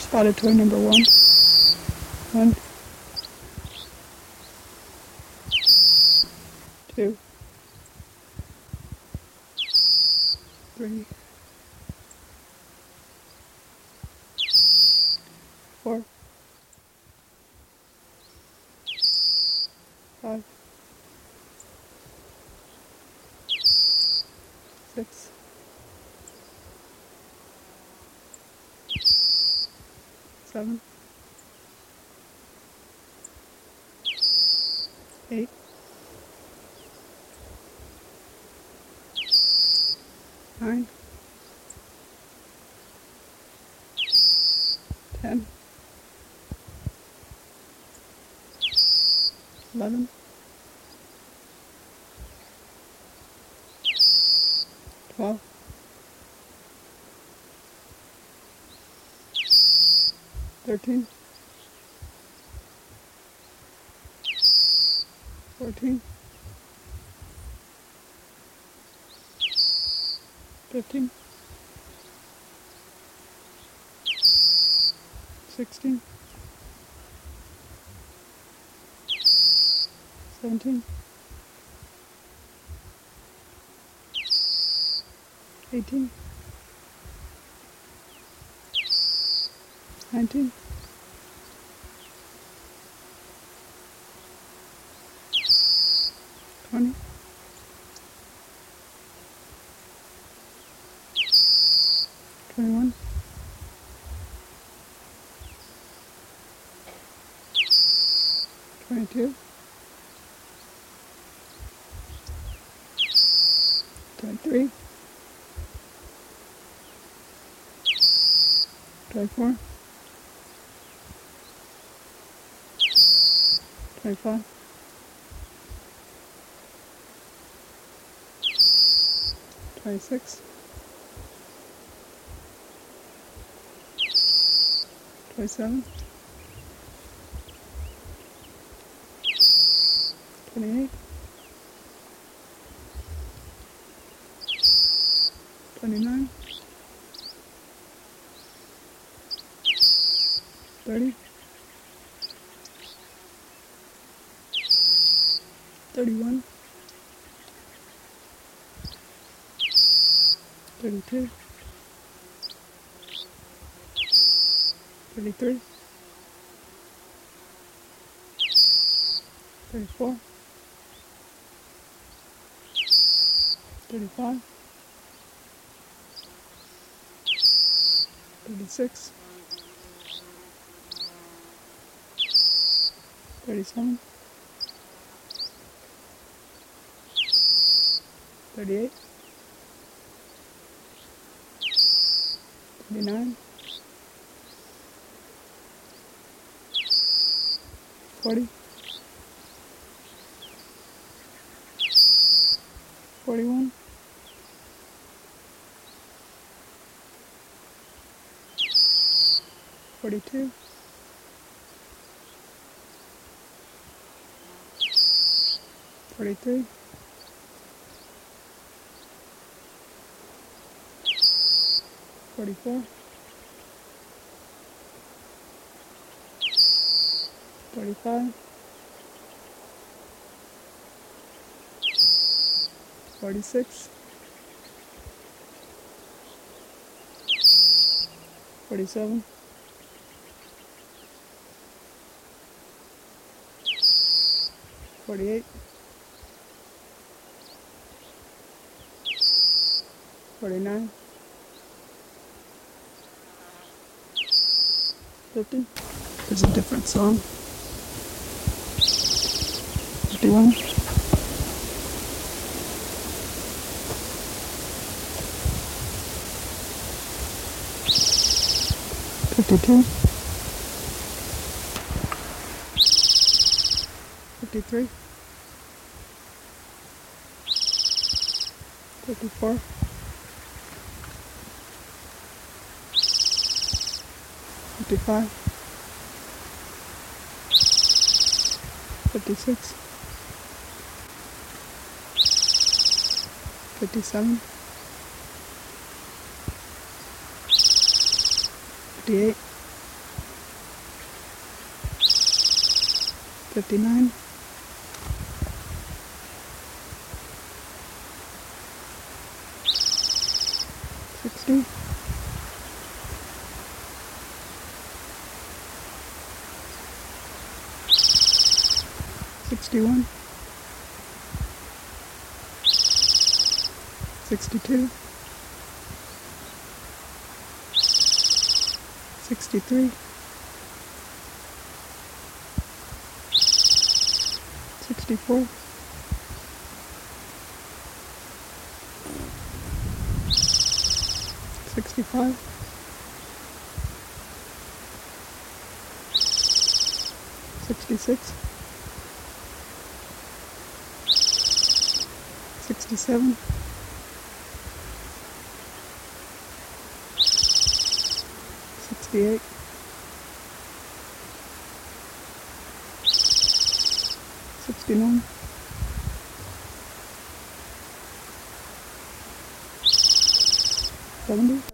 Spotted toy number 1. 1, 2, 3, 4, 5, 6, 7, 8, 9, 10, 11, 12, 13, 14, 15, 16, 17, 18, 19, 20, 21, 22, 23, 24, 25, 26, 27, 28, 29, 30, 31, 32, 33, 34, 35, 36, 37, 38, 39, 40, 41, 42, 43, 44, 45, 46, 47, 48, 49, 50. There's a different song. 51. 52. 53. 54. 55, 56, 57, 58, 59, 60, 61, 62, 63, 64, 65, 66, 67, 68, 69, 70,